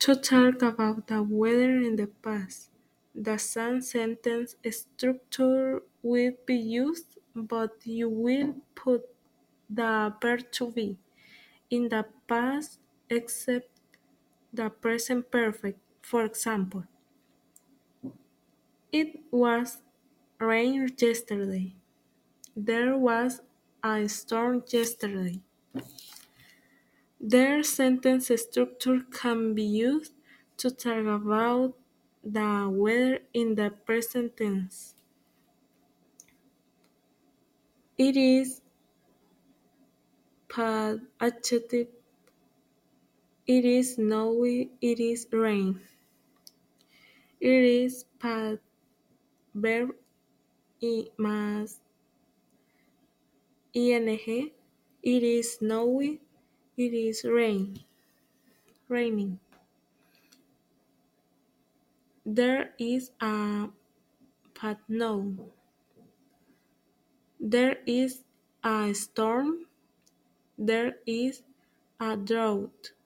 To talk about the weather in the past, the same sentence structure will be used, but you will put the verb to be in the past except the present perfect. For example, it was rain yesterday. There was a storm yesterday. Their sentence structure can be used to talk about the weather in the present tense. It is past adjective. It is snowy. It is rain. It is past verb más ing. It is snowy. It is raining. There is a past no. There is a storm. There is a drought.